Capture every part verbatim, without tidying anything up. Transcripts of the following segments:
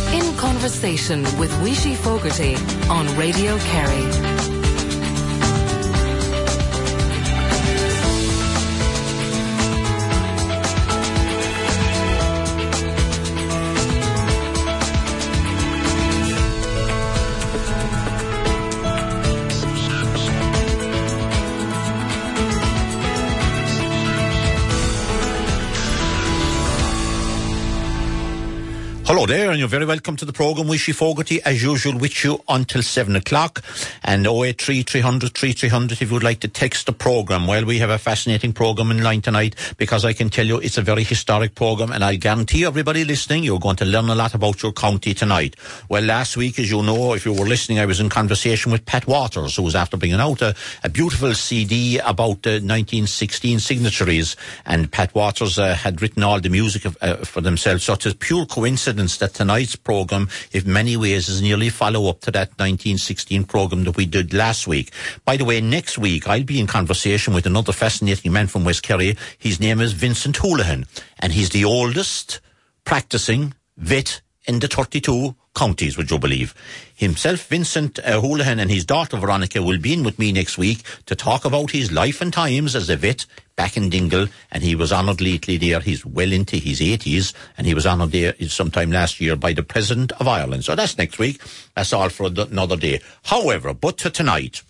In Conversation with Wishy Fogarty on Radio Kerry. Hello there, and you're very welcome to the programme Wishy Fogarty, as usual, with you until seven o'clock. And oh eight three, three hundred, three hundred if you would like to text the programme. Well, we have a fascinating programme in line tonight, because I can tell you it's a very historic programme, and I guarantee everybody listening you're going to learn a lot about your county tonight. Well, last week, as you know, if you were listening, I was in conversation with Pat Waters, who was after bringing out a, a beautiful C D about the nineteen sixteen signatories, and Pat Waters uh, had written all the music of, uh, for themselves, so it's pure coincidence that tonight's programme, in many ways, is nearly follow-up to that nineteen sixteen programme that we did last week. By the way, next week, I'll be in conversation with another fascinating man from West Kerry. His name is Vincent Houlihan, and he's the oldest practising vet in the thirty-two counties, would you believe. Himself, Vincent uh, Houlihan, and his daughter Veronica will be in with me next week to talk about his life and times as a vet back in Dingle, and he was honoured lately there. He's well into his eighties, and he was honoured there sometime last year by the President of Ireland. So that's next week. That's all for another day. However, but to tonight,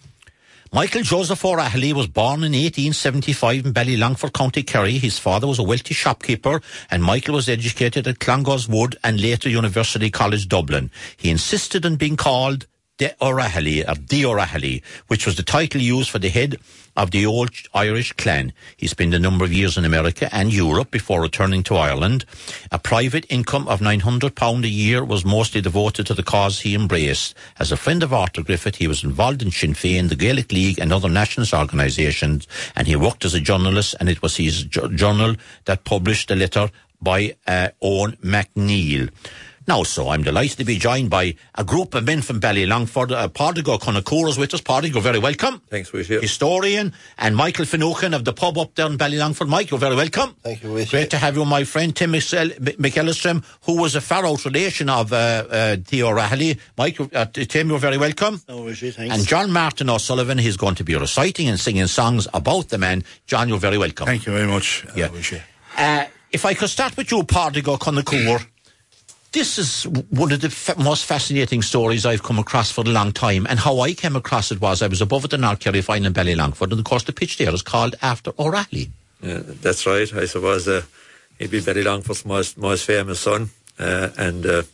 Michael Joseph O'Rahilly was born in eighteen seventy-five in Ballylongford, County Kerry. His father was a wealthy shopkeeper, and Michael was educated at Clongowes Wood and later University College Dublin. He insisted on being called De O'Rahilly, or De O'Rahilly, which was the title used for the head of the old Irish clan. He spent a number of years in America and Europe before returning to Ireland. A private income of nine hundred pounds a year was mostly devoted to the cause he embraced. As a friend of Arthur Griffith, he was involved in Sinn Féin, the Gaelic League and other nationalist organisations, and he worked as a journalist, and it was his ju- journal that published the letter by uh, Owen McNeill. Now, so I'm delighted to be joined by a group of men from Ballylongford. Uh, Pardigo Conacura is with us. Pardigo, very welcome. Thanks, Wishy. Historian, and Michael Finucane of the pub up there in Ballylongford. Mike, you're very welcome. Thank you, Wishy. Great to have you, my friend Tim McEllistrim, who was a far-out relation of uh, uh, Theo O'Rahilly. Mike, uh, Tim, you're very welcome. Oh, Wishy, thanks. And John Martin O'Sullivan, he's going to be reciting and singing songs about the man. John, you're very welcome. Thank you very much, uh, yeah. Wishy. Uh, if I could start with you, Pardigo Conacura. This is one of the fa- most fascinating stories I've come across for a long time, and how I came across it was I was above at the North Kerry final in Ballylongford, and of course the pitch there is called after O'Rahilly. Yeah, that's right. I suppose uh, he'd be Ballylongford's most, most famous son, uh, and uh,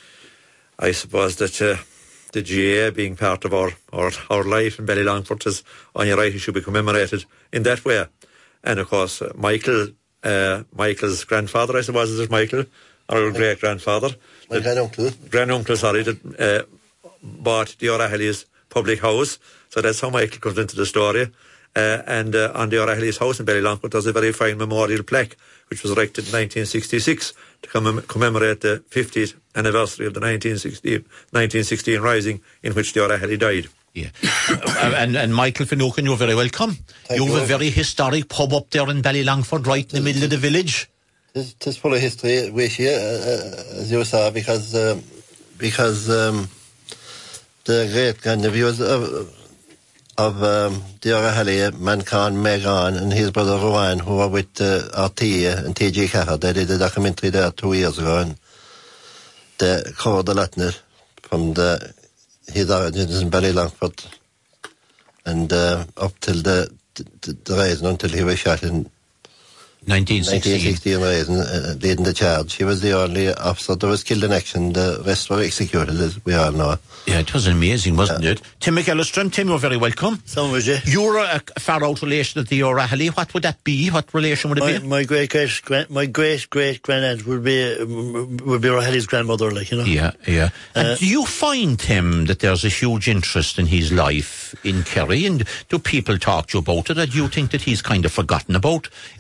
I suppose that uh, the G A A being part of our, our, our life in Ballylongford is, on your right, he should be commemorated in that way. And of course, uh, Michael, uh, Michael's grandfather, I suppose, is it Michael? Our great-grandfather. My granduncle. Granduncle, sorry, that uh, bought the O'Rahilly's public house. So that's how Michael comes into the story. Uh, and uh, on the O'Rahilly's house in Ballylongford, there's a very fine memorial plaque, which was erected in nineteen sixty-six to commem- commemorate the fiftieth anniversary of the nineteen sixteen Rising, in which the O'Rahilly died. Yeah. and, and Michael Finucane, you're very welcome. Thank you have you. a very historic pub up there in Ballylongford, right in the middle of the village. It's, it's full of history, Wishy, uh, uh, as you saw, because um, because um, the great grandnephews of of um, the O'Rahilly, Mancan, Megan, and his brother Rowan, who were with uh, R T A and T G Caher. They did a documentary there two years ago, and they covered a lot in it from the his origins in Ballylongford and uh, up till the, the, the Rising until he was shot in nineteen sixteen. nineteen sixteen Rising, uh, leading the charge. He was the only officer that was killed in action. The rest were executed, as we all know. Yeah, it was amazing, wasn't yeah. it? Tim McEllistrim, Tim, you're very welcome. So was you. You're a, a far-out relation of the O'Rahilly. What would that be? What relation would it my, be? My great great grand, my great great granddad would be uh, would be O'Rahilly's grandmother, like, you know. Yeah, yeah. Uh, and do you find, Tim, that there's a huge interest in his life in Kerry? And do people talk to you about it? Or do you think that he's kind of forgotten about in the midst of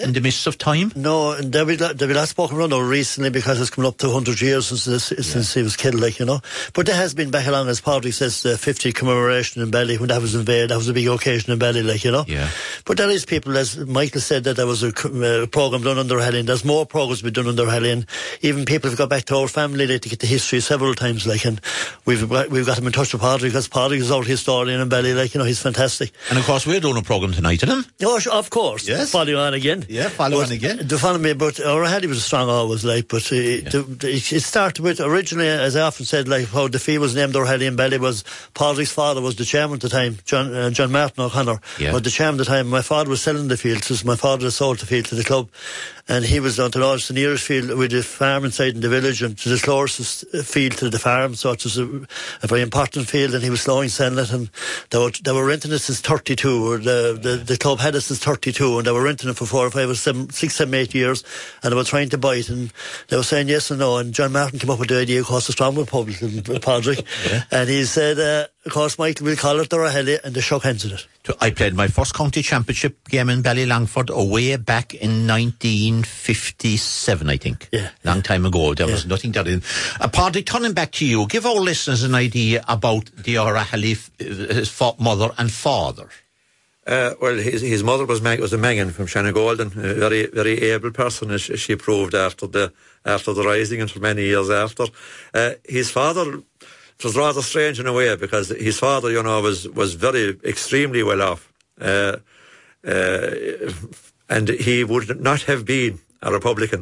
of time? No, and there be there be lots spoken around recently because it's coming up to one hundred years since this, yeah. since he was killed, like, you know. But there has been back along, as Padraig says, the fiftieth commemoration in Belly, when that was invaded, that was a big occasion in Belly, like, you know. Yeah. But there is people, as Michael said, that there was a uh, programme done under Helene. There's more programmes been done under Helene. Even people have got back to our family, like, to get the history several times, like, and we've we've got him in touch with Padraig, because Padraig is our historian in Belly, like, you know, he's fantastic. And of course, we're doing a programme tonight, isn't it? Oh, of course. Yes. Follow on again. Yeah, follow but on again. The follow me, but O'Reilly was strong always, like, but uh, yeah. the, the, it started with, originally, as I often said, like, how the fee was named O'Reilly in Belly was, Padraig's father was the chairman at the time, John uh, John Martin O'Connor, yeah. was the chairman at the time. My father was selling the field, so my father had sold the field to the club, and he was down to Lodge, the nearest field, with the farm inside in the village, and to the closest field to the farm, so it was a, a very important field, and he was slowing selling it, and they were, they were renting it since thirty-two, or the, the, the club had it since thirty-two, and they were renting it for four or five or seven, six, seven, eight years, and they were trying to buy it, and they were saying yes and no, and John Martin came up with the idea, of course, the strong Republican, Padraig, yeah. and he said, uh, of course, Michael, we'll call it the Raheli, and they shook hands at it. I played my first county championship game in Ballylangford away back in nineteen fifty-seven, I think. Yeah. Long time ago. There yeah. was nothing that in. Uh, Padraig, turning back to you, give our listeners an idea about the O'Rahilly, his mother and father. Uh, well, his his mother was Mag- was a Megan from Shannagolden, a very very able person, as she proved after the after the Rising and for many years after. Uh, his father, it was rather strange in a way, because his father, you know, was was very extremely well off, uh, uh, and he would not have been a Republican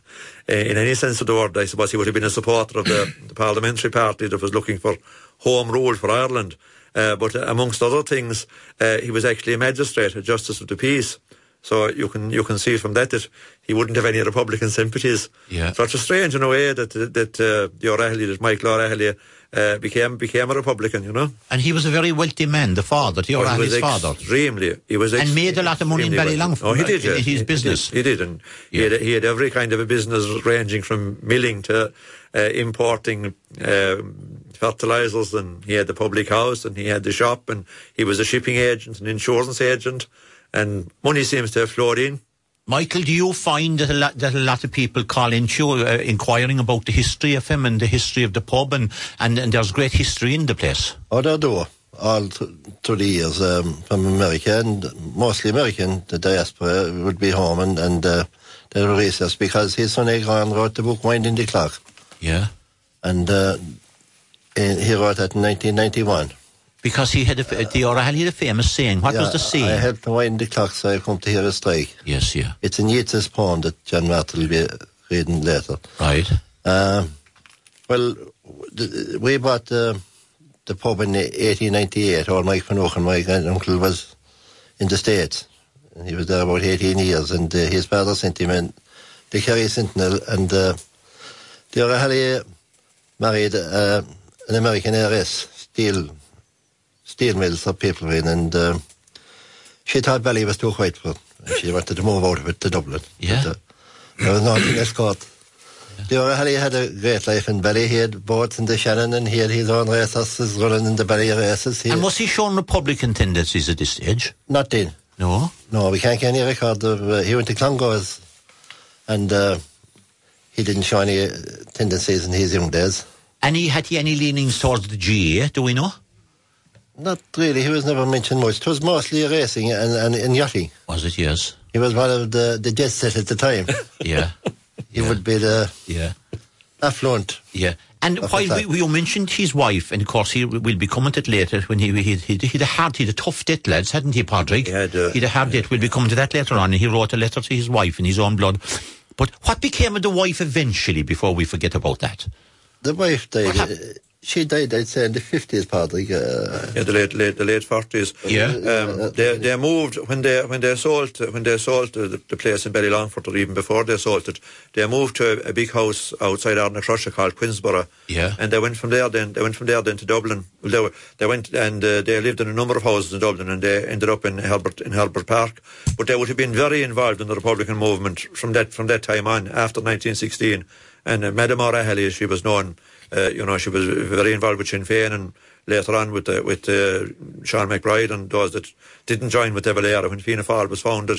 in any sense of the word. I suppose he would have been a supporter of the, the parliamentary party that was looking for home rule for Ireland. Uh, but uh, amongst other things, uh, he was actually a magistrate, a justice of the peace. So you can you can see from that that he wouldn't have any Republican sympathies. Yeah. So it's strange in a way that that uh, the O'Rahilly, that Michael O'Rahilly, uh, became became a Republican, you know. And he was a very wealthy man, the father, the O'Rahilly's oh, father. Extremely, he was ex- and made a lot of money in Ballylangford. Oh, he did. In, yeah. in his he, business. He did. He did, and yeah. he, had, he had every kind of a business, ranging from milling to uh, importing uh, fertilizers, and he had the public house, and he had the shop, and he was a shipping agent, an insurance agent, and money seems to have flowed in. Michael, do you find that a lot, that a lot of people call in to you, uh, inquiring about the history of him and the history of the pub, and, and, and there's great history in the place? Oh, there do. All th- through the years, um, from America, and mostly American, the diaspora would be home, and, and uh, they were racist, because his son Agron wrote the book Winding the Clock. Yeah. And uh, he wrote that in nineteen ninety-one. Because he had a, the O'Rahilly had a famous saying. What yeah, was the saying? I helped to wind the clock, so I come to hear a strike. Yes, yeah. It's in Yeats's poem that John Martin will be reading later. Right. Um, well, the, we bought uh, the pub in eighteen ninety-eight. Old Mike Van Ochen, my granduncle, was in the States. And he was there about eighteen years, and uh, his father sent him in the Kerry Sentinel, and uh, the O'Rahilly married uh, an American heiress, steel steel mills for people in, and uh, she thought Bally was too white for her. She wanted to move out of it to Dublin. Yeah. But, uh, there was nothing else caught. Yeah. The O'Rahilly had a great life in Bally. He had boats in the Shannon, and he had his own racehorses running in the Bally races. He and was he showing Republican tendencies at this stage? Not then. No? No, we can't get any record of... Uh, he went to Clongowes, and uh, he didn't show any uh, tendencies in his young days. And he had he any leanings towards the G A A, do we know? Not really. He was never mentioned much. It was mostly racing and, and, and yachting. Was it? Yes. He was one of the, the jet set at the time. Yeah. He yeah. would be the yeah. affluent. Yeah. And while we, we mentioned his wife, and of course he will be coming to it later, when he he he had a hard, he had a tough debt, lads, hadn't he, Padraig? He had, uh, he had a hard yeah. debt. We'll be coming to that later on, and he wrote a letter to his wife in his own blood. But what became of the wife eventually, before we forget about that? The wife died. Uh, she died, I'd say, in the fifties, Padraig. Uh, yeah, the late, late, the late forties. Yeah. Um, they they moved when they when they sold when they sold the, the place in Ballylangford, or even before they sold it. They moved to a, a big house outside Ardnacrusha called Quinsborough. Yeah. And they went from there. Then they went from there then to Dublin. Well, they were, they went and uh, they lived in a number of houses in Dublin, and they ended up in Herbert in Herbert Park. But they would have been very involved in the Republican movement from that from that time on, after nineteen sixteen. And uh, Madame O'Rahilly, she was known. Uh, you know, she was very involved with Sinn Féin, and later on with uh, with uh, Sean McBride and those that didn't join with De Valera when Fianna Fáil was founded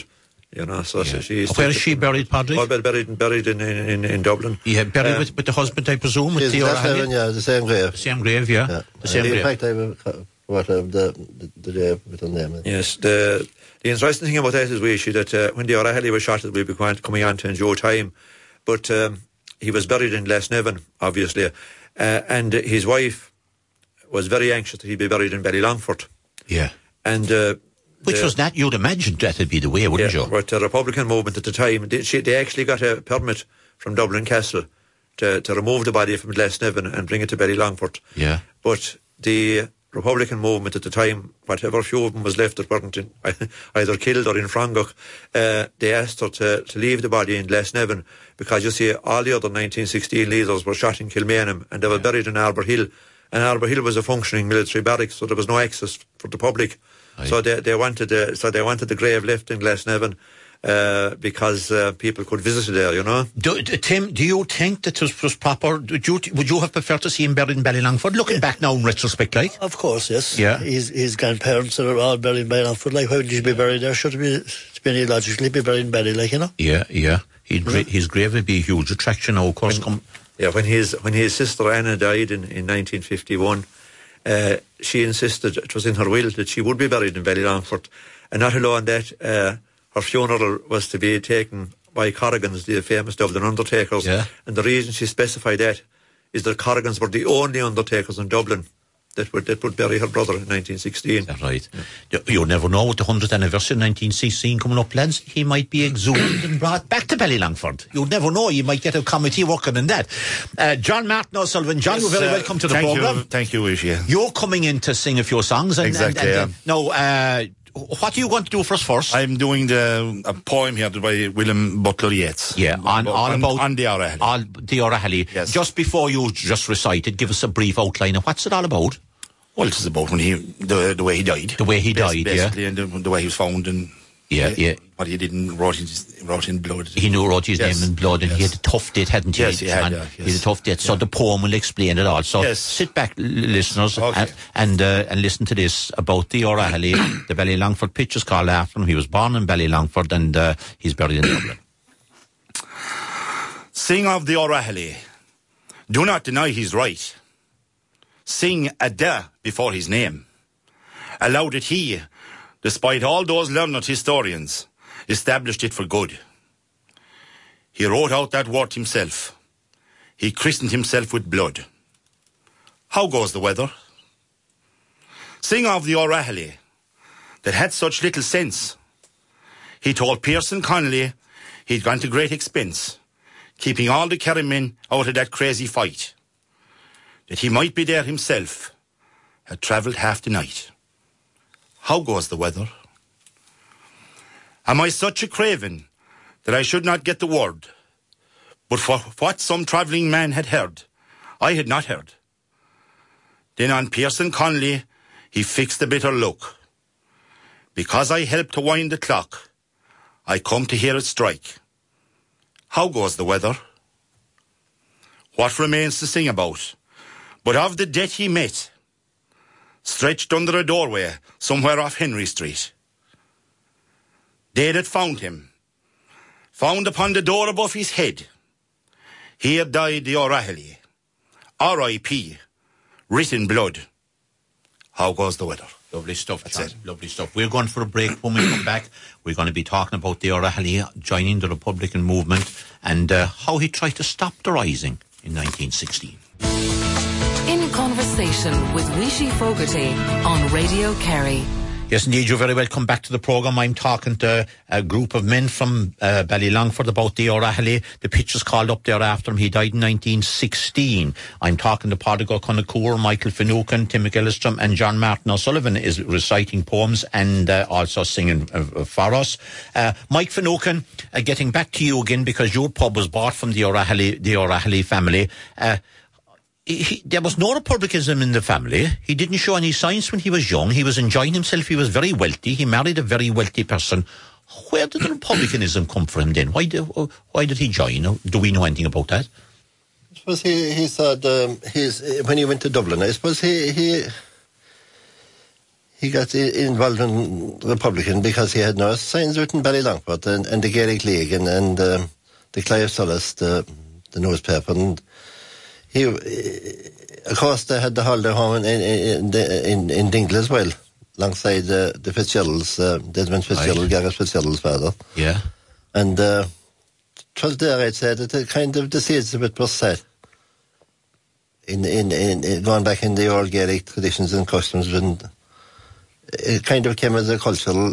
you know. So Yeah. she. Where is she buried, Padraig? Oh, buried, buried in, in, in Dublin. Yeah, buried Um, with, with the husband, I presume, with She's the that's O'Reilly? having, yeah, the same grave. The same grave, yeah. Yeah. The same in grave. fact, I have what uh, the, the the grave with the name. Yes, the the interesting thing about that is we see that uh, when the O'Reilly was shot, we'll be quite coming on to in due time, but um, he was buried in Lesneven, obviously, uh, and his wife was very anxious that he'd be buried in Ballylongford. Yeah. And uh, Which the, was that, you'd imagine that'd be the way, wouldn't yeah, you? but the Republican movement at the time, they, she, they actually got a permit from Dublin Castle to, to remove the body from Lesneven and bring it to Ballylongford. Yeah. But the Republican movement at the time, whatever few of them was left that weren't in, either killed or in Frangach, uh, they asked her to, to leave the body in Lesneven because, you see, all the other nineteen sixteen leaders were shot in Kilmainham and they were buried in Arbour Hill. And Arbour Hill was a functioning military barracks, so there was no access for the public. Aye. So they, they wanted uh, so they wanted the grave left in Lesneven uh, because uh, people could visit it there, you know. Do, do, Tim, do you think that it was proper? Would you, would you have preferred to see him buried in Ballylongford? Looking yeah. back now in retrospect, like? Of course, yes. Yeah. His, his grandparents are all buried in Ballylongford. Like, why would he be buried there? Should it be, to be illogically be buried in Bally, like, you know? Yeah, yeah. He'd, mm-hmm. His grave would be a huge attraction now, of course. When, come. Yeah, when his, when his sister Anna died in, in nineteen fifty-one, uh, she insisted, it was in her will, that she would be buried in Ballylongford. And not alone that, uh, her funeral was to be taken by Corrigans, the famous Dublin undertakers. Yeah. And the reason she specified that is that Corrigans were the only undertakers in Dublin that would, that would bury her brother in nineteen sixteen. That's right. Yeah. You, you never know, with the hundredth anniversary of nineteen sixteen coming up, lads, he might be exhumed and brought back to Ballylongford. You never know, you might get a committee working on that. Uh, John Martin O'Sullivan. John, yes, you're very uh, welcome to the thank programme. You, thank you, Ish, yeah. You're coming in to sing a few songs. And, exactly, and, and, yeah. uh, Now, uh, what are you going to do for us first? I'm doing the a poem here by William Butler Yeats. Yeah, on, all on, about... On the O'Reilly. All, the O'Reilly. Yes. Just before you just recite it, give us a brief outline of what's it all about? Well, it's about when he, the, the way he died. The way he Bas- died, basically, yeah. and the, the way he was found and... Yeah, uh, yeah. What he did in, wrote, in, wrote in blood. He knew wrote his yes. name in blood, and yes. he had a tough date, hadn't he? Yes, he had, and yeah, yes. He had a tough date, so yeah. the poem will explain it all. So yes. sit back, l- listeners, okay. and and, uh, and listen to this about the O'Reilly. The Ballylongford pitch is called after him. He was born in Ballylongford, and uh, he's buried in Dublin. Sing of the O'Reilly. Do not deny his right. Sing a da before his name. Allow that he, despite all those learned historians, established it for good. He wrote out that word himself. He christened himself with blood. How goes the weather? Sing of the O'Reilly that had such little sense. He told Pearson Connolly he'd gone to great expense, keeping all the Kerry men out of that crazy fight, that he might be there himself, had travelled half the night. How goes the weather? Am I such a craven that I should not get the word? But for what some travelling man had heard, I had not heard. Then on Pearson Connolly he fixed a bitter look. Because I helped to wind the clock, I come to hear it strike. How goes the weather? What remains to sing about, but of the death he met, stretched under a doorway somewhere off Henry Street. They that found him, found upon the door above his head, here died the O'Reilly, R I P, written blood. How goes the weather? Lovely stuff, That's John. it. Lovely stuff. We're going for a break. When we come back, we're going to be talking about the O'Reilly joining the Republican movement and uh, how he tried to stop the rising in nineteen sixteen. In conversation with Rishi Fogarty on Radio Kerry. Yes, indeed, you're very welcome back to the programme. I'm talking to a group of men from uh, Ballylongford about the O'Reilly. The pitch is called up there after him. He died in nineteen sixteen. I'm talking to Pádraig Ó Connachtúil, Michael Finucane, Tim McGillistrom, and John Martin O'Sullivan is reciting poems and uh, also singing uh, for us. Uh, Mike Finucane, uh, getting back to you again because your pub was bought from the O'Reilly, the O'Reilly family. Uh, He, there was no republicanism in the family. He didn't show any signs when he was young. He was enjoying himself. He was very wealthy. He married a very wealthy person. Where did the republicanism come from then? Why did, why did he join? Do we know anything about that? I suppose he, he said um, he's, when he went to Dublin, I suppose he, he he got involved in Republican because he had no signs written Ballylongford and, and the Gaelic League and, and uh, the Clive Solace, the, the newspaper. And he, of course, they had the holiday home in, in, in, in Dingle as well, alongside uh, the Fitzgeralds, uh, Desmond Fitzgerald, right. Gareth Fitzgerald's father. Yeah. And uh, it was there, I'd say, that the kind of the seeds of it was set. In, in, in, in going back in the old Gaelic traditions and customs, and it kind of came as a cultural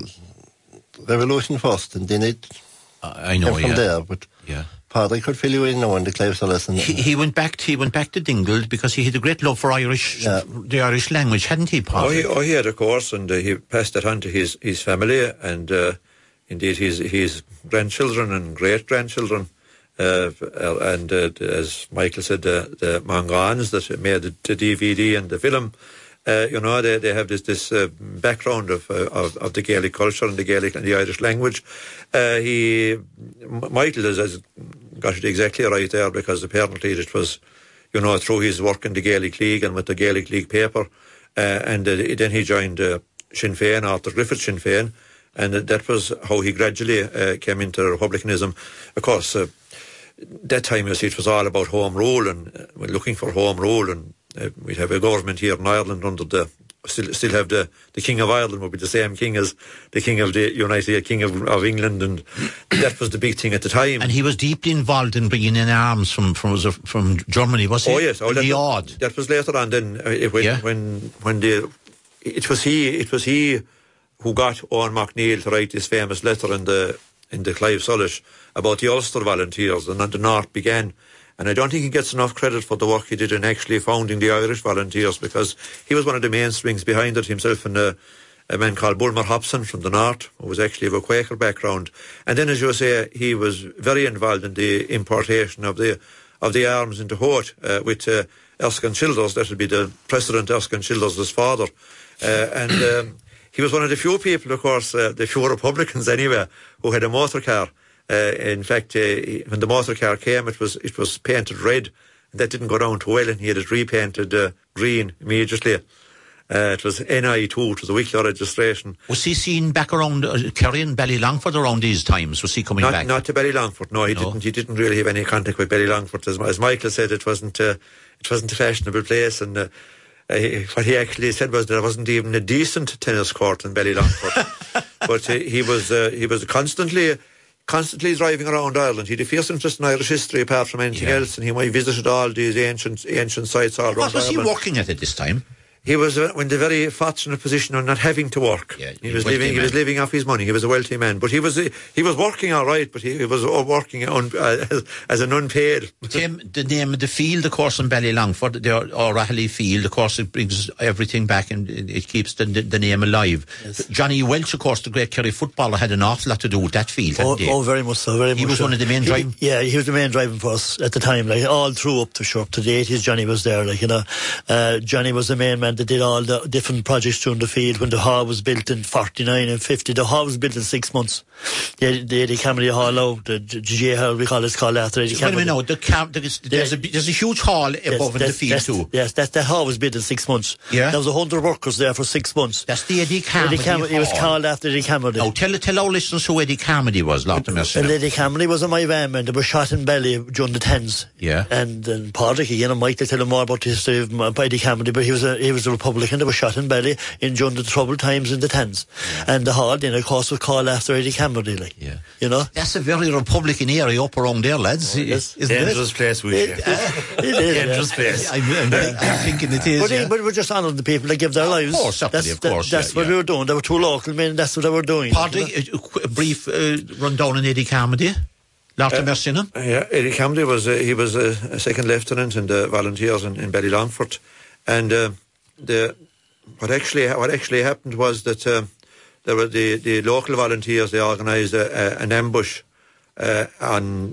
revolution first, and then it uh, I know, came from yeah. there. But yeah. Padre could fill you in now in the Clive Solace. He, he went back. To, he went back to Dingle because he had a great love for Irish, yeah. the Irish language, hadn't he, Padre? Oh, he, oh, he had, of course, and uh, he passed it on to his his family, and uh, indeed his his grandchildren and great grandchildren. Uh, and uh, as Michael said, the, the Mangans that made the, the D V D and the film, uh, you know, they, they have this this uh, background of, uh, of of the Gaelic culture and the Gaelic and the Irish language. Uh, he, Michael has, has got it exactly right there, because apparently it was, you know, through his work in the Gaelic League and with the Gaelic League paper, uh, and uh, then he joined uh, Sinn Féin, Arthur Griffith Sinn Féin, and uh, that was how he gradually uh, came into republicanism. Of course, uh, that time, you see, it was all about home rule, and uh, we're looking for home rule, and uh, we'd have a government here in Ireland under the, still still have the, the King of Ireland would be the same king as the King of the United King of, of England, and that was the big thing at the time. And he was deeply involved in bringing in arms from from from Germany, was he? Oh yes, oh, that, the odd. That was later on. Then uh, when yeah. when when the it was he it was he who got Owen MacNeil to write this famous letter in the in the Clive Solace about the Ulster Volunteers, and then the North began. And I don't think he gets enough credit for the work he did in actually founding the Irish Volunteers, because he was one of the mainsprings behind it himself, and uh, a man called Bulmer Hobson from the North, who was actually of a Quaker background. And then, as you say, he was very involved in the importation of the of the arms into Howth, uh, with uh, Erskine Childers. That would be the President Erskine Childers' father. Uh, and um, he was one of the few people, of course, uh, the few Republicans anyway, who had a motor car. Uh, in fact, uh, when the motor car came, it was it was painted red, and that didn't go down too well, and he had it repainted uh, green immediately. Uh, it was N I two, it was a Wicklow registration. Was he seen back around uh, Kerry and Ballylongford around these times? Was he coming not, back? Not to Ballylongford, no, he no. didn't. He didn't really have any contact with Ballylongford. As, as Michael said, it wasn't uh, it wasn't a fashionable place, and uh, uh, what he actually said was there wasn't even a decent tennis court in Ballylongford. But uh, he was uh, he was constantly. Constantly driving around Ireland. He had a fierce interest in Irish history apart from anything yeah. else, and he might visited all these ancient ancient sites all what around Ireland. What was he working at at this time? He was uh, in the very fortunate position of not having to work. Yeah, he was living. Man. He was living off his money. He was a wealthy man, but he was uh, he was working all right. But he, he was uh, working on, uh, as, as an unpaid. Tim, the name of the field, of course, in Ballylongford, the O'Rahilly Field. Of course, it brings everything back and it, it keeps the, the, the name alive. Yes. Johnny Welch, of course, the great Kerry footballer, had an awful lot to do with that field. Oh, oh very much so. Very he much was so. one of the main driving. Yeah, he was the main driving force at the time. Like all through up to sure up to the eighties, Johnny was there. Like you know, uh, Johnny was the main man that did all the different projects through the field. When the hall was built in forty-nine and fifty, the hall was built in six months. The, the Eddie Camedy Hall out, the G A Hall, we call it, called after Eddie Camedy. Wait a minute, no, the cam- there's, there's, a, there's a huge hall above yes, in the field too. Yes, that, that hall was built in six months. Yeah. There was a hundred workers there for six months. That's the Eddie Camedy Eddie Camedy, Hall. It was called after Eddie Camedy. Now, tell, tell our listeners who Eddie Camedy was, Lord Mercy. Well, Eddie Camedy was a my van man. They were shot in Belly during the tens. Yeah. And, and Padraig, again, and Mike, they tell him more about the history of Eddie Camedy, but he was a, he was a Republican that was shot in Belly in during the troubled times in the tens. Yeah. And the hall, then, of course, was called after Eddie Camedy, like. Yeah. You know? That's a very Republican area up around there, lads. Oh, yes. Isn't Dangerous it? place, we It, it is. Dangerous place. I'm, I'm, I'm thinking it is. But, yeah. but we're just honouring the people that give their lives. Of course, that's, of course. That, that's yeah, what yeah. we were doing. They were two local men, that's what they were doing. Padraig, a, a brief uh, rundown on Eddie Camedy. Lord uh, Mercy, no? Yeah, Eddie Camedy was, uh, he was a, a second lieutenant in the Volunteers in, in Ballylongford. And uh, the, what actually what actually happened was that uh, there were the, the local volunteers, they organised a, a, an ambush uh, on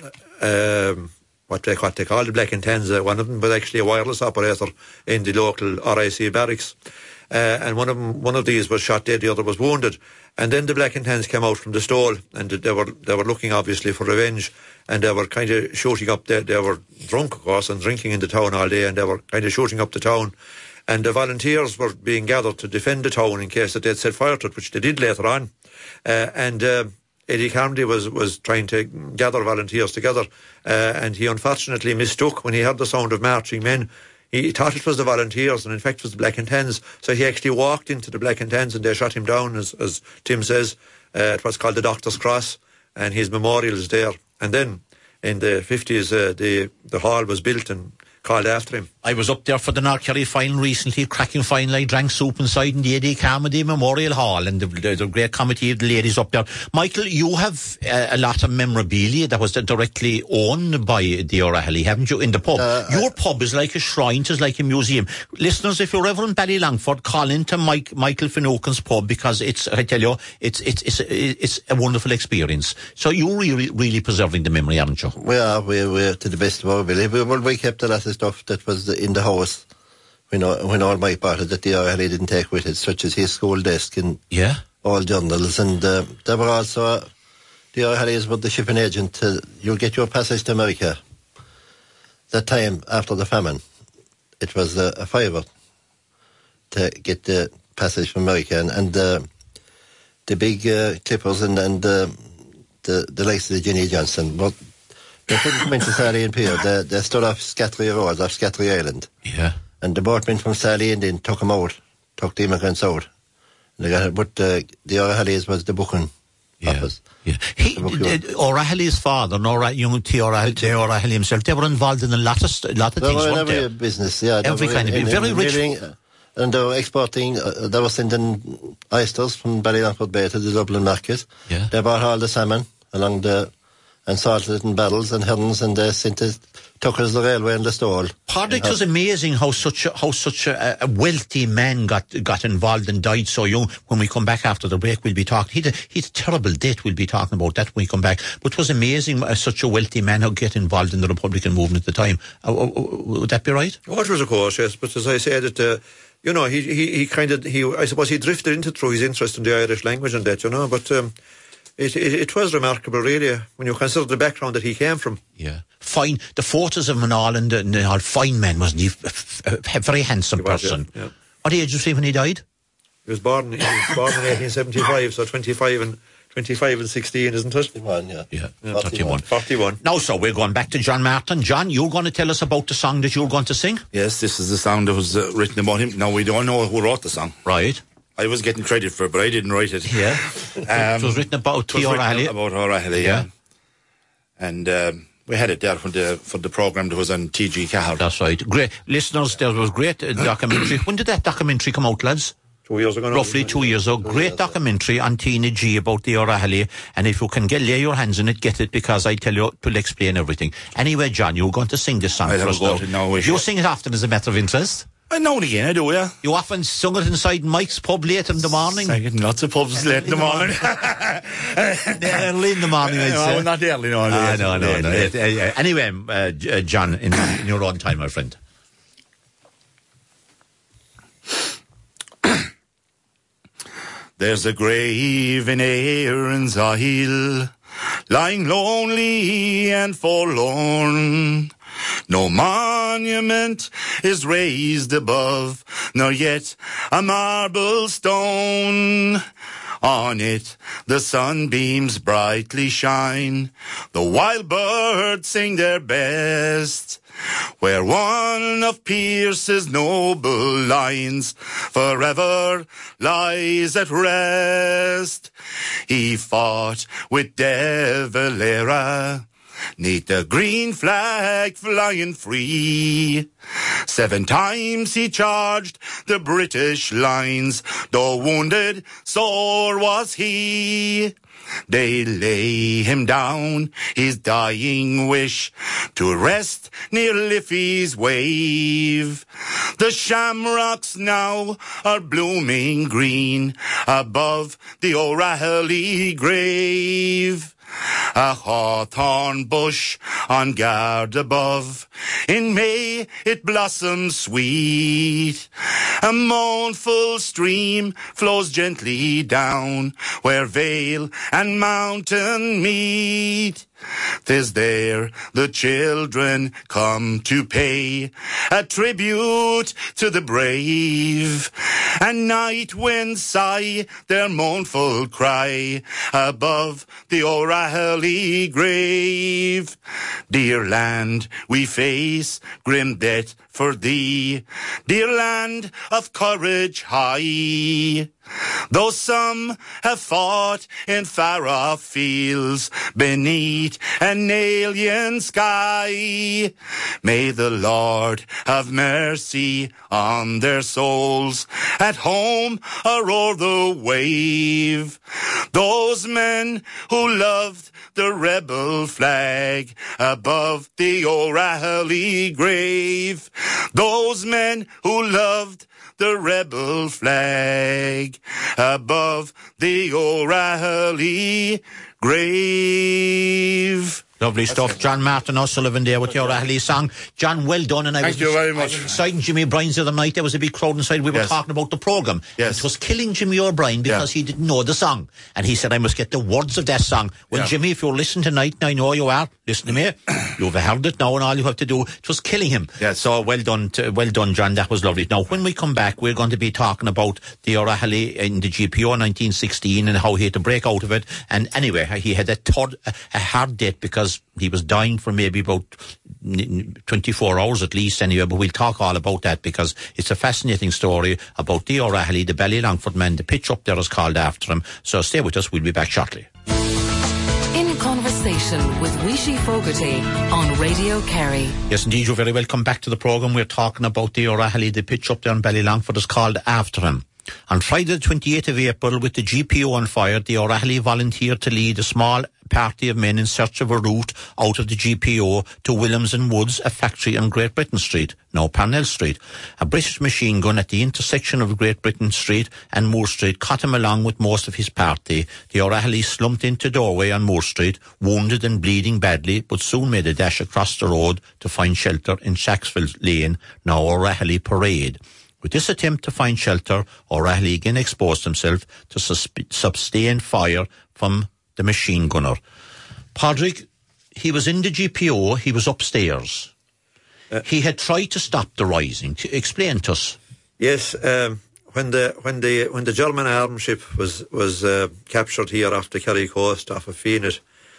uh, what, they, what they called the Black and Tans. Uh, one of them was actually a wireless operator in the local R I C barracks. Uh, and one of them, one of these was shot dead, the other was wounded. And then the Black and Tans came out from the stall, and they were they were looking obviously for revenge, and they were kind of shooting up. The, they were drunk, of course, and drinking in the town all day, and they were kind of shooting up the town. and the volunteers were being gathered to defend the town in case that they'd set fire to it, which they did later on. Uh, and uh, Eddie Carmody was, was trying to gather volunteers together, uh, and he unfortunately mistook when he heard the sound of marching men. He thought it was the volunteers, and in fact it was the Black and Tans. So he actually walked into the Black and Tans, and they shot him down, as, as Tim says. Uh, it was called the Doctor's Cross, and his memorial is there. And then in the fifties, uh, the the hall was built and called after him. I was up there for the North Kerry final recently, cracking final. I drank soup inside in the Eddie Carmody Memorial Hall, and there's a great committee of the ladies up there. Michael, you have uh, a lot of memorabilia that was directly owned by the O'Rahilly, haven't you, in the pub? Uh, Your I, pub is like a shrine, it's like a museum. Listeners, if you're ever in Ballylongford, call into Mike, Michael Finucane's pub, because it's, I tell you, it's it's it's it's a wonderful experience. So you're really, really preserving the memory, aren't you? We are, we, we're to the best of our ability. We, well, we kept a lot of stuff that was in the house when, when all Mike bought it that the O'Rahilly didn't take with it, such as his school desk and yeah. all journals. And uh, there were also, the O'Rahillys were the shipping agent. To, you'll get your passage to America. That time, after the famine, it was uh, a favour to get the passage from America. And, and uh, the big uh, clippers and, and uh, the, the likes of the Jenny Johnson, but they couldn't come into Sally and Pier. They, they stood off Scattery Road, off Scattery Island. Yeah. And the boatmen from Sally and then took them out, took the immigrants out. And they got it, but uh, the O'Rahillys was the booking yeah. office. Yeah. He, O'Rahilly's father, Nora, young T. O'Rahilly, O'Rahilly himself, they were involved in a lot of, a lot of they things, were in weren't every they? business, yeah. Every kind of, very in rich. Living, uh, and they were exporting, uh, they were sending oysters from Ballylongford Bay to the Dublin market. Yeah. They bought all the salmon along the, and salted it in barrels and herons, and they sent it, took us the railway and the stall. Partly it was amazing how such a, how such a, a wealthy man got got involved and died so young. When we come back after the break, we'll be talking. He had a, he had a terrible death. We'll be talking about that when we come back. But it was amazing uh, such a wealthy man who get involved in the Republican movement at the time. Uh, uh, would that be right? Well, it was, of course, yes. But as I said, it, uh, you know, he, he, he kind of, he, I suppose he drifted into through his interest in the Irish language and that, you know, but... Um, It, it, it was remarkable, really, when you consider the background that he came from. Yeah. Fine. The photos of him and all, and, and all, fine man, wasn't he? A, a very handsome he was, person. Yeah, yeah. What age was he when he died? He was born, he was born in eighteen seventy-five, so twenty-five and twenty-five and sixteen, isn't it? forty-one, yeah. Yeah, yeah. thirty-one. forty-one. Now, so we're going back to John Martin. John, you're going to tell us about the song that you're going to sing? Yes, this is the song that was uh, written about him. Now, we don't know who wrote the song. Right. I was getting credit for it, but I didn't write it. Yeah. Um, it was written about T. O'Rahilly. About O'Rahilly, yeah. yeah. And um, we had it there for the for the programme that was on T G Cahal. That's right. Great. Listeners, there was great uh, documentary. When did that documentary come out, lads? Two years ago. Roughly now. two years ago. Two great years documentary on Tina G about the O'Rahilly. And if you can get lay your hands on it, get it, because I tell you, it will explain everything. Anyway, John, you're going to sing this song I'll for us go now. to now. You sing it often as a matter of interest? I know it again, I do, yeah. You often sung it inside Mike's pub late in the morning? I get lots of pubs late in the morning. Early in the morning, I'd say. No, not early, no. Ah, no, no, no. It, uh, anyway, uh, John, in, in your own time, my friend. There's a grave in Erin's Isle, lying lonely and forlorn. No monument is raised above, nor yet a marble stone. On it the sunbeams brightly shine, the wild birds sing their best, where one of Pierce's noble lines forever lies at rest. He fought with De Valera, 'neath the green flag flying free. Seven times he charged the British lines, though wounded sore was he. They lay him down, his dying wish, to rest near Liffey's wave. The shamrocks now are blooming green above the O'Rahilly grave. A hawthorn bush on guard above, in May it blossoms sweet. A mournful stream flows gently down, where vale and mountain meet. 'Tis there the children come to pay a tribute to the brave, and night winds sigh their mournful cry above the O'Rahilly grave. Dear land, we face grim death for thee, dear land of courage high. Though some have fought in far-off fields beneath an alien sky, may the Lord have mercy on their souls at home or o'er the wave. Those men who loved the rebel flag above the O'Rahilly grave, those men who loved the rebel flag above the O'Rahilly grave. Lovely stuff. John Martin O'Sullivan there with the O'Rahilly song. John, well done. And I Thank was you very much. inside Jimmy O'Brien's the other night. There was a big crowd inside. We were Yes. talking about the programme. Yes. It was killing Jimmy O'Brien because Yeah. he didn't know the song. And he said, I must get the words of that song. Well, Yeah. Jimmy, if you're listening tonight, and I know you are, listen to me. You've heard it now, and all you have to do, it was killing him. Yes. So well done, to, well done, John. That was lovely. Now, when we come back, we're going to be talking about the O'Rahilly in the G P O nineteen sixteen and how he had to break out of it. And anyway, he had a, third, a, a hard death because he was dying for maybe about twenty-four hours at least anyway, but we'll talk all about that because it's a fascinating story about the O'Rahilly, the Ballylongford man. The pitch up there is called after him. So stay with us. We'll be back shortly. In conversation with Wishy Fogarty on Radio Kerry. Yes, indeed, you're very welcome back to the programme. We're talking about the O'Rahilly, the pitch up there in Ballylongford is called after him. On Friday the twenty-eighth of April, with the G P O on fire, the O'Rahilly volunteered to lead a small party of men in search of a route out of the G P O to Williams and Woods, a factory on Great Britain Street, now Parnell Street. A British machine gun at the intersection of Great Britain Street and Moore Street caught him along with most of his party. The O'Rahilly slumped into doorway on Moore Street, wounded and bleeding badly, but soon made a dash across the road to find shelter in Shacksville Lane, now O'Rahilly Parade. With this attempt to find shelter, O'Rahilly again exposed himself to susp- sustained fire from the machine gunner. Padraig, he was in the G P O, he was upstairs. Uh, he had tried to stop the rising. Explain to us. Yes, um, when the when the when the German arms ship was was uh, captured here off the Kerry coast, off of Feenit,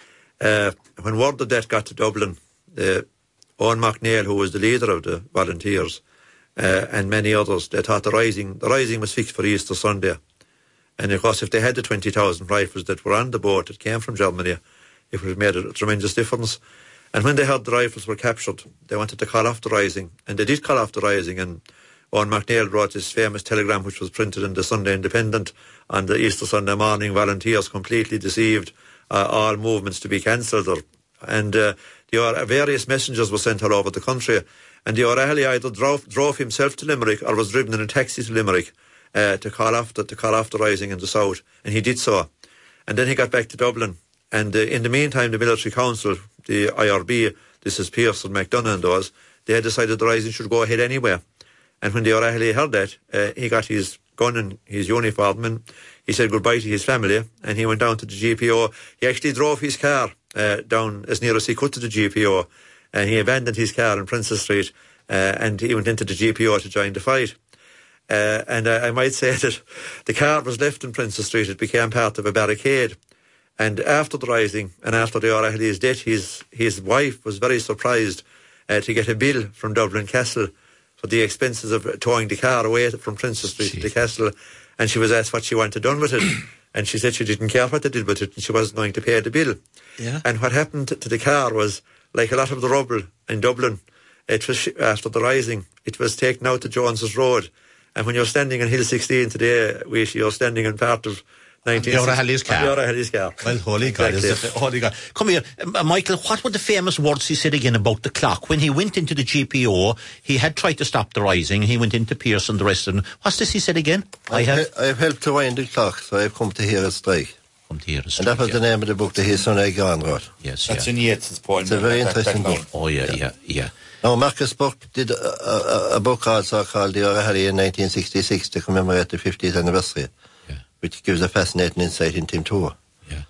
uh, when word of that got to Dublin, the Owen MacNeil, who was the leader of the volunteers, Uh, and many others, they thought the rising the rising was fixed for Easter Sunday. And of course, if they had the twenty thousand rifles that were on the boat that came from Germany, it would have made a tremendous difference. And when they heard the rifles were captured, they wanted to call off the rising. And they did call off the rising. And Owen MacNeil wrote this famous telegram, which was printed in the Sunday Independent on the Easter Sunday morning. Volunteers completely deceived, uh, all movements to be cancelled. Or, and uh, the various messengers were sent all over the country. And the O'Rahilly either drove, drove himself to Limerick or was driven in a taxi to Limerick uh, to call off the, to call off the rising in the south, and he did so. And then he got back to Dublin. And uh, in the meantime, the Military Council, the I R B, this is Pearson, McDonough and those, they had decided the rising should go ahead anyway. And when the O'Rahilly heard that, uh, he got his gun and his uniform and he said goodbye to his family, and he went down to the G P O. He actually drove his car uh, down as near as he could to the G P O. And he abandoned his car in Princess Street uh, and he went into the G P O to join the fight. Uh, and I, I might say that the car was left in Princess Street. It became part of a barricade. And after the rising and after the O'Rahilly's death, his, his wife was very surprised uh, to get a bill from Dublin Castle for the expenses of towing the car away from Princess Street Gee. to the castle. And she was asked what she wanted done with it. And she said she didn't care what they did with it and she wasn't going to pay the bill. Yeah. And what happened to the car was, like a lot of the rubble in Dublin, it was after the rising, it was taken out to Jones's Road. And when you're standing on Hill sixteen today, you're standing in part of nineteen The O'Rahilly's car. The O'Rahilly's car. Well, holy God. Exactly. It, holy God. Come here. Uh, Michael, what were the famous words he said again about the clock? When he went into the G P O, he had tried to stop the rising. He went into Pearson, the rest of them. What's this he said again? I have I have helped to wind the clock, so I've come to hear a strike. Come to hear a strike, and that was yeah. the name of the book that his son Egan wrote. Yes, That's yeah. in Yeats's poem. It's a very that, interesting that, that book. Oh, yeah, yeah, yeah, yeah. Now, Marcus Buck did a, a, a book also called The O'Rahilly in nineteen sixty-six to commemorate the fiftieth anniversary, yeah. which gives a fascinating insight into him too. Yeah.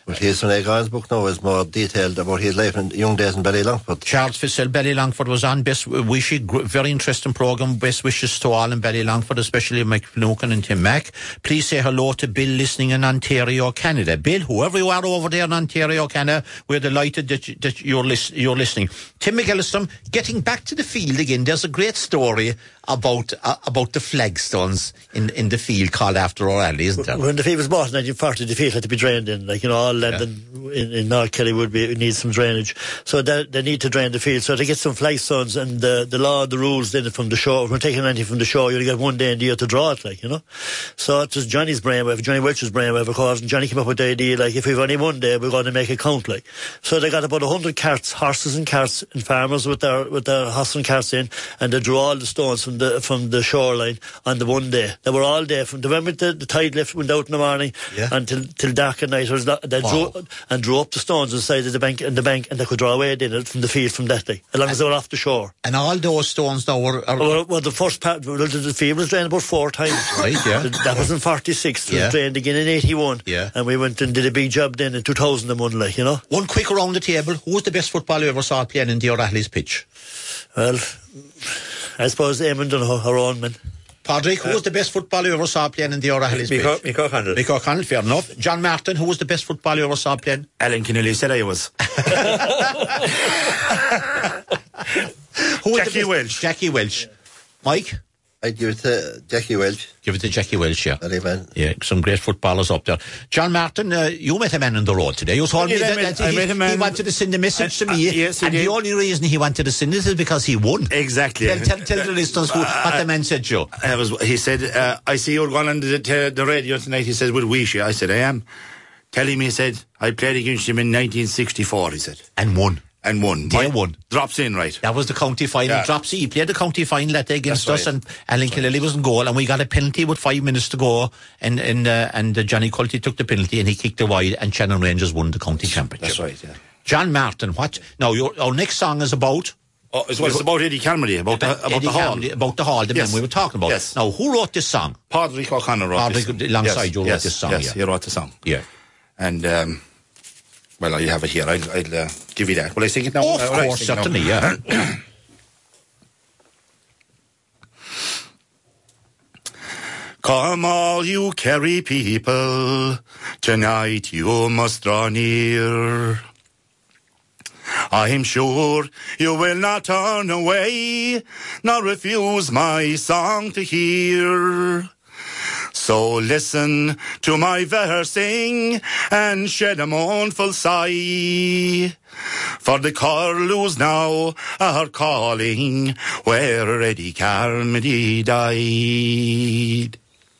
But his Grant's book now is more detailed about his life in young days in Ballylongford. Charles Fissell, Ballylongford was on. Best wishes, very interesting programme. Best wishes to all in Ballylongford, especially Mike Finucane and Tim Mack. Please say hello to Bill listening in Ontario, Canada. Bill, whoever you are over there in Ontario, Canada, we're delighted that, you, that you're, lis- you're listening. Tim McAllister, getting back to the field again, there's a great story about uh, about the flagstones in in the field called after O'Reilly, isn't there? When the field was bought in nineteen forty, the field had to be drained in. Like, you know, all land yeah. in, in North Kelly would be would need some drainage. So they, they need to drain the field. So they get some flagstones, and the, the law, the rules then from the shore, if we're taking anything from the shore, you only get one day in the year to draw it, like, you know. So it was Johnny's brainwave, Johnny Welch's brainwave, of course, and Johnny came up with the idea, like, if we've only one day, we're going to make it count, like. So they got about a hundred carts, horses and carts, and farmers with their with their horses and carts in, and they drew all the stones from the from the shoreline on the one day. They were all day from the moment the, the tide lift went out in the morning yeah. until till dark at night. They wow. drew and drew up the stones on the side of the bank and the bank, and they could draw away in it from the field from that day, as long and, as they were off the shore. And all those stones now were. Are, well, well, the first part, well, the field was drained about four times. Right, yeah. That was in forty-six. It yeah. was drained again in eighty-one. Yeah. And we went and did a big job then in two thousand one, like, you know. One quick around the table. Who was the best footballer you ever saw playing in the O'Reilly's pitch? Well, I suppose Eamon Donoghue, our own man. Padraig, who uh, was the best footballer you ever saw playing in the O'Reilly's pitch? Mick O'Connell. Mick O'Connell, fair enough. John Martin, who was the best footballer you ever saw playing? Alan Kennelly said I was. who was Jackie Welch. Jackie Welch. Yeah. Mike? I'd give it to Jackie Welch. Give it to Jackie Welch, yeah. Man. Yeah, some great footballers up there. John Martin, uh, you met a man on the road today. You told me that, met, that he, met a man. he wanted to send a message uh, to me, uh, yes, and did. the only reason he wanted to send it is because he won. Exactly. Tell, tell, tell the listeners who, uh, what the man said, Joe. I was, he said, uh, I see you're going on the, the, the radio tonight. He said, with Wishy. I said, I am. Telling me, he said, I played against him in nineteen sixty-four, he said. And won. And won. They won. Drops in, right. That was the county final. Yeah. Drops in. He played the county final that day against That's us, right. and Alan Killelly was in goal, and we got a penalty with five minutes to go, and and, uh, and uh, Johnny Culty took the penalty, and he kicked it wide, and Shannon Rangers won the county championship. That's right, yeah. John Martin, what? Now, your, our next song is about... Oh, it's, well, it's about Eddie Calmady, about the, about Eddie the hall. Calmady, about the hall, the yes. man we were talking about. Yes. Now, who wrote this song? Padraig O'Connell wrote Padraig, this. alongside yes. you wrote yes. this song, Yes, yeah. he wrote the song. Yeah. And, um, well, I have it here. I'll, I'll uh, give you that. Will I sing it now? Oh, of uh, course, certainly, yeah. Come all you Kerry people, tonight you must draw near. I'm sure you will not turn away, nor refuse my song to hear. So listen to my versing and shed a mournful sigh. For the Carlows now are calling where Eddie Calmady died.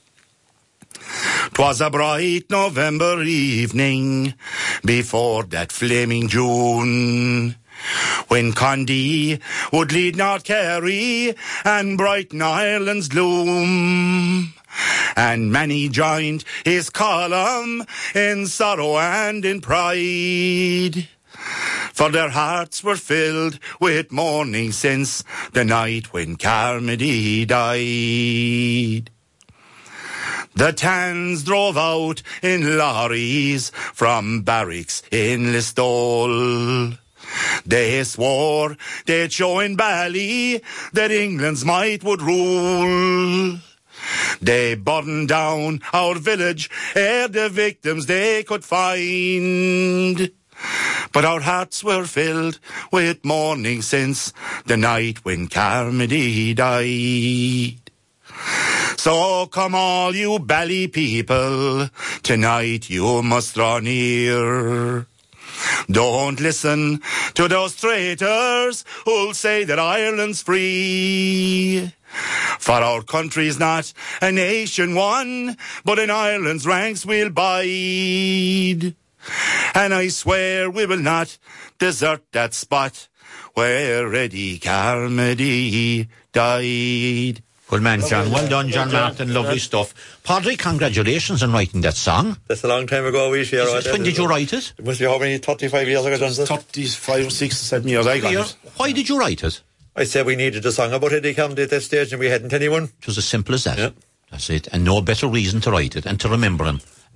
'Twas a bright November evening before that flaming June, when Condé would lead North Kerry and brighten Ireland's gloom. And many joined his column in sorrow and in pride, for their hearts were filled with mourning since the night when Calmady died. The Tans drove out in lorries from barracks in Listowel. They swore they'd show in Bally that England's might would rule. They burned down our village ere the victims they could find. But our hearts were filled with mourning since the night when Calmady died. So come all you Bally people, tonight you must draw near. Don't listen to those traitors who'll say that Ireland's free. For our country's not a nation one, but in Ireland's ranks we'll bide. And I swear we will not desert that spot where Eddie Calmady died. Good man, John. Well done, John Martin. Lovely stuff. Padraig, congratulations on writing that song. That's a long time ago, we share. Is it, when did you write it? It must be how many, thirty-five years ago, done this? thirty-five, six, seven years I got it. Why did you write it? I said we needed a song about Eddie Calmady at that stage, and we hadn't anyone. It was as simple as that. Yeah. That's it. And no better reason to write it and to remember him.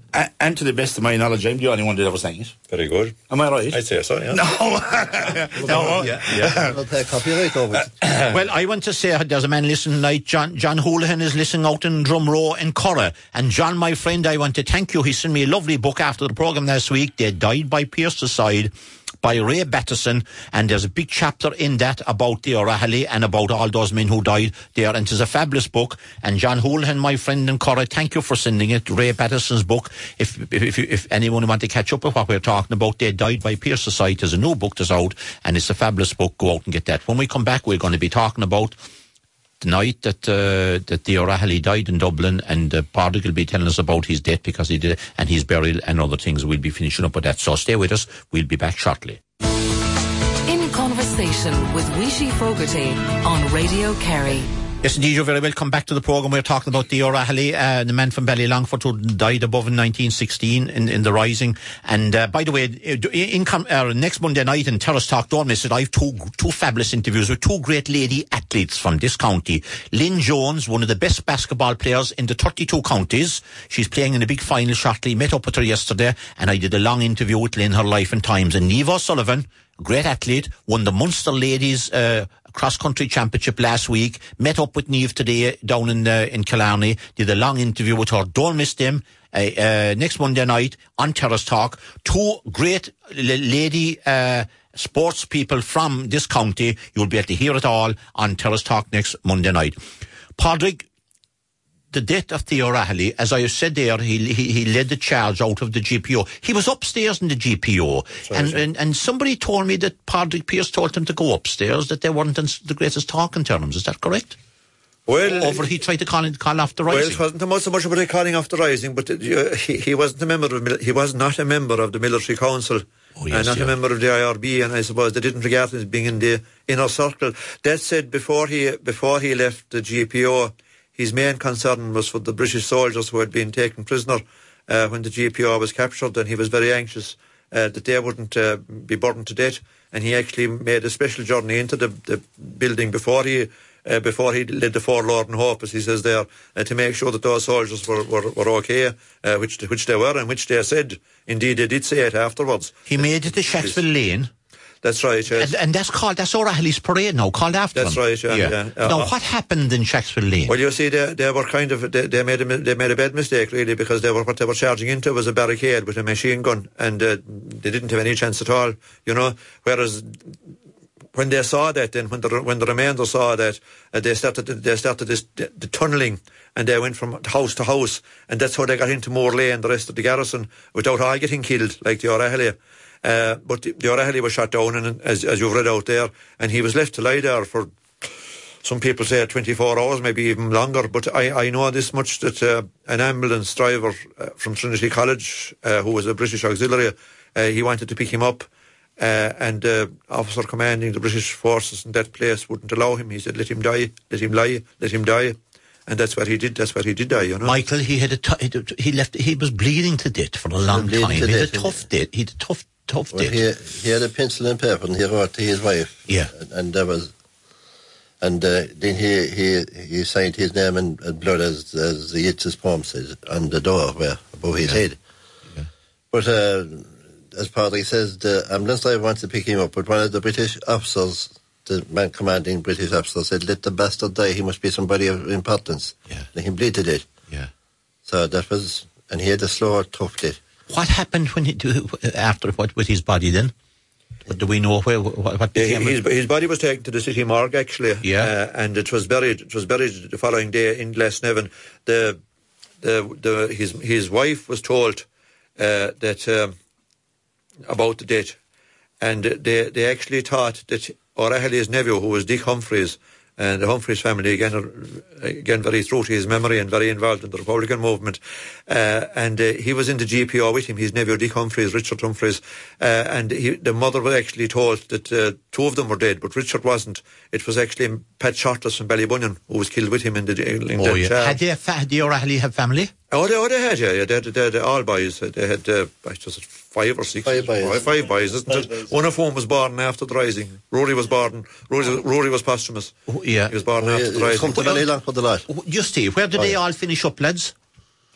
Uh, and to the best of my knowledge, I'm the only one that ever sang it. Very good. Am I right? I'd say so, yeah. No. no. Yeah, yeah. I'll take copyright over it. Well, I want to say there's a man listening tonight. John John Houlihan is listening out in Drumroe in Curra. And John, my friend, I want to thank you. He sent me a lovely book after the programme last week. They Died by Pierce's Side, by Ray Batterson, and there's a big chapter in that about the O'Rahilly and about all those men who died there, and it's a fabulous book. And John Houlihan, my friend in Corrie, thank you for sending it. Ray Batterson's book. If if if, if anyone want to catch up with what we're talking about, They Died by Pierce's Side. There's a new book that's out, and it's a fabulous book. Go out and get that. When we come back, we're going to be talking about the night that uh, that the O'Rahilly died in Dublin, and uh, Pádraig will be telling us about his death because he did, and his burial and other things. We'll be finishing up with that. So stay with us. We'll be back shortly. In conversation with Wishy Fogarty on Radio Kerry. Yes, indeed, you're very welcome back to the programme. We're talking about the O'Rahilly, uh, the man from Ballylongford who died above in nineteen sixteen in, in the Rising. And uh, by the way, in, com- uh, next Monday night in Terrace Talk, don't miss it. I have two, two fabulous interviews with two great lady athletes from this county. Lynn Jones, one of the best basketball players in the thirty-two counties. She's playing in a big final shortly. Met up with her yesterday, and I did a long interview with Lynn, her life and times. And Niamh O'Sullivan, great athlete, won the Munster Ladies uh, cross-country championship last week. Met up with Niamh today down in uh, in Killarney. Did a long interview with her. Don't miss them. Uh, uh, next Monday night on Terrace Talk. Two great l- lady uh, sports people from this county. You'll be able to hear it all on Terrace Talk next Monday night. Pádraig, the death of Theo O'Rahilly, as I said there, he, he he led the charge out of the G P O. He was upstairs in the G P O, and, and and somebody told me that Pádraig Pearse told him to go upstairs, that they weren't in the greatest talking terms. Is that correct? Well, over he tried to call call off the Rising. Well, it wasn't so much about calling off the Rising, but uh, he he wasn't a member of he was not a member of the Military Council. Oh, yes, and not yeah. a member of the I R B, and I suppose they didn't regard him as being in the inner circle. That said, before he before he left the G P O, his main concern was for the British soldiers who had been taken prisoner uh, when the G P O was captured, and he was very anxious uh, that they wouldn't uh, be burned to death. And he actually made a special journey into the, the building before he uh, before he led the Forlorn Hope, as he says there, uh, to make sure that those soldiers were were, were okay, uh, which which they were, and which they said. Indeed, they did say it afterwards. He made it to Shaxville Lane. That's right, yes. And, and that's called, that's O'Rahilly's parade now, called after That's him. right, yeah. yeah. yeah. Now, uh, what happened in Shaxville Lane? Well, you see, they, they were kind of, they, they made a, they made a bad mistake, really, because they were, what they were charging into was a barricade with a machine gun, and uh, they didn't have any chance at all, you know, whereas when they saw that, then when the, when the remainder saw that, uh, they started, they started this, the, the tunnelling, and they went from house to house, and that's how they got into Moore Lane, the rest of the garrison, without all getting killed, like the O'Rahilly. Uh, but the, the O'Rahilly was shot down, and as, as you've read out there, and he was left to lie there for, some people say twenty-four hours, maybe even longer. But I, I know this much, that uh, an ambulance driver uh, from Trinity College, uh, who was a British auxiliary, uh, he wanted to pick him up, uh, and the uh, officer commanding the British forces in that place wouldn't allow him. He said, let him die, let him lie, let him die. And that's what he did. That's what he did die, you know. Michael, he had a t- he left. He was bleeding to death for a long time. He had a tough death. He had a tough, tough well, death. He, he had a pencil and paper, and he wrote to his wife. Yeah. And, and there was, and uh, then he he he signed his name in, in blood, as as the Yeats's poem says, on the door where above his Yeah. head. Yeah. But uh, as Pádraig says, the ambulance driver wanted to pick him up, but one of the British officers, the man commanding British officer, said, let the bastard die, he must be somebody of importance. Yeah. Let him bleed to death. Yeah. So that was, and he had a slow, tough death. What happened when he after what with his body then? What do we know? Where what, what Yeah, became his, his body was taken to the city morgue, actually. Yeah. Uh, and it was buried. It was buried the following day in Glasnevin. The the the his his wife was told uh, that um, about the death, and they they actually thought that O'Rahilly's nephew, who was Dick Humphreys, and the Humphreys family, again, are, again very true to his memory and very involved in the Republican movement. Uh, and uh, he was in the G P O with him, his nephew Dick Humphreys, Richard Humphreys. Uh, and he, the mother was actually told that uh, two of them were dead, but Richard wasn't. It was actually Pat Shortless from Ballybunion who was killed with him in the in Oh, that yeah. charge. Had they, fa- had the O'Rahilly have family? Oh, they, oh, they had, yeah, yeah. They had, they had all boys. They had, uh, I just five or six. Five boys. Five, five boys, isn't Five it? boys. One of whom was born after the Rising. Rory was born. Rory, Rory was posthumous. Oh, yeah. He was born Oh, after yeah, the Rising. come to Ballylongford a lot. Just see, where did Oh, they yeah. all finish up, lads?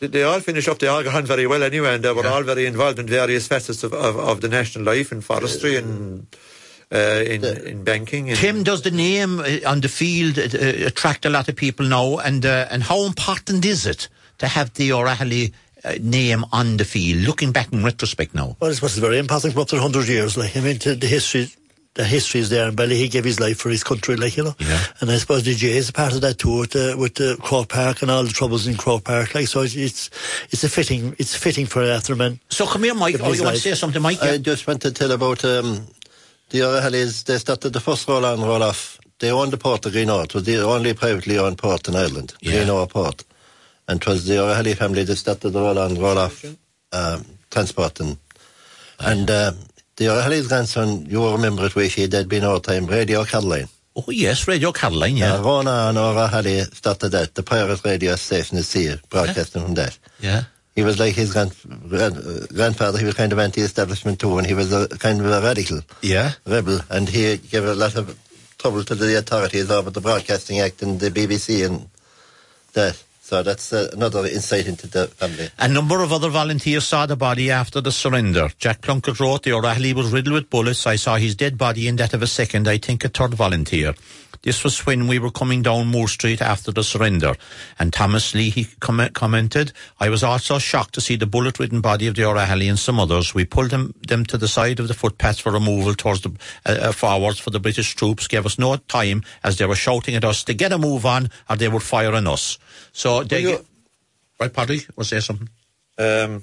they all finished up. They all got on very well anyway, and they were Yeah. all very involved in various facets of, of, of the national life, in forestry and uh, in in banking. And Tim, does the name uh, on the field uh, uh, attract a lot of people now? And uh, and how important is it to have the O'Rahilly uh, name on the field? Looking back in retrospect now, Well, I suppose it's very important for up to one hundred years. Like, I mean, to the history, the history is there, and Belly, he gave his life for his country, like, you know. Yeah. And I suppose the J is a part of that too, with the, with the Croke Park and all the troubles in Croke Park. Like, so it's it's, it's a fitting, it's fitting for after men. so come here, Mike. Give Oh, his you want to life. say something, Mike? I Yeah. just want to tell about um, the O'Rahillys. They started the first roll on, roll off. They owned the port of Greenore. It was the only privately owned port in Ireland, Yeah. Greenore Port. And it was the O'Rahilly family that started the roll on, roll off um, transporting. And uh, the O'Rahilly's grandson, you will remember it, Wishy, they'd been our time, Radio Caroline. Oh yes, Radio Caroline. Yeah, Uh, Rona and O'Rahilly started that, the pirate radio station at sea, broadcasting from that. yeah. He was like his grand, grand, uh, grandfather. He was kind of anti-establishment too, and he was a kind of a radical Yeah. rebel, and he gave a lot of trouble to the authorities over the Broadcasting Act and the B B C and that. So that's uh, another insight into the family. A number of other volunteers saw the body after the surrender. Jack Plunkett wrote, the O'Rahilly was riddled with bullets. I saw his dead body in that of a second, I think a third volunteer. This was when we were coming down Moore Street after the surrender. And Thomas Lee, he com- commented, I was also shocked to see the bullet-ridden body of the O'Rahilly and some others. We pulled them, them to the side of the footpaths for removal towards the, uh, uh, forwards for the British troops, gave us no time as they were shouting at us to get a move on or they would fire on us. So they... Well, you- Right, Paddy, want to say something? Um,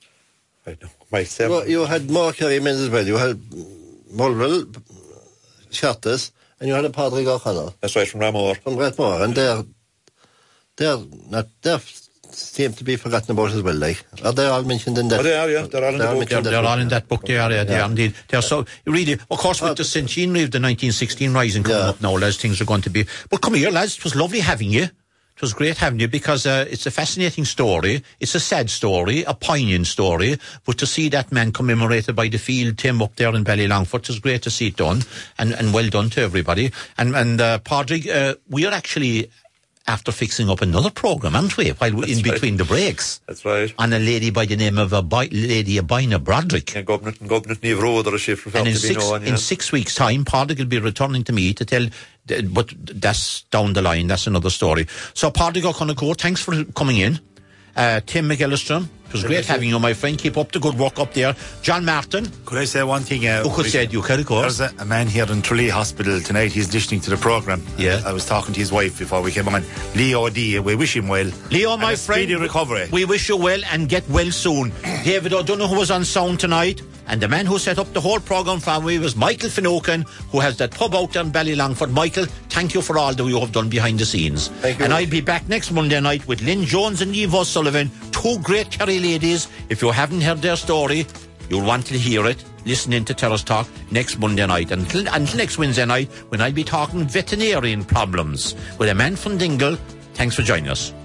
I don't know myself. Well, you had more Kerry men as well. You had Mulville, Charters, and you had a Padraig O'Connor That's right, from Ramore. from Rathmore, and they're they're not they seem to be forgotten about as well. Like, are they all mentioned in that? Oh, they are, yeah. They're all in the book. They're, mentioned they're all book. in that book, they are, yeah, they are indeed. They're so, really, of course, with the centenary of the nineteen sixteen Rising coming Yeah. up now, lads, things are going to be... But come here, lads, it was lovely having you. It was great having you because uh, it's a fascinating story. It's a sad story, a poignant story. But to see that man commemorated by the field, Tim, up there in Ballylongford, it was great to see it done. And, and well done to everybody. And, and uh, Padraig, uh, we are actually... after fixing up another programme, aren't we? While we in right. between the breaks. That's right. On a lady by the name of a Abi- Lady Abina Broderick. Yeah, Government and Government Neve Road or a shift from And in to be six, known, yeah. in six weeks' time, Padraig will be returning to me to tell, but that's down the line, that's another story. So, Padraig O'Connor, thanks for coming in. Uh, Tim McEllister, it was great having you, my friend. Keep up the good work up there. John Martin, Could I say one thing? Uh, who could say you could, of course. There's a, a man here in Tralee Hospital tonight. He's listening to the programme. Yeah. I was talking to his wife before we came on. Leo D. We wish him well. Leo, And my a friend, speedy recovery. we wish you well and get well soon. David O'Donoghue who was on sound tonight, and the man who set up the whole programme for me was Michael Finucane, who has that pub out there in Ballylongford. Michael, thank you for all that you have done behind the scenes. Thank you. And I'll be back next Monday night with Lynn Jones and Eve O'Sullivan, two great Kerry ladies. If you haven't heard their story, you'll want to hear it. Listen in to Terrace Talk next Monday night. Until, until next Wednesday night, when I'll be talking veterinarian problems with a man from Dingle. Thanks for joining us.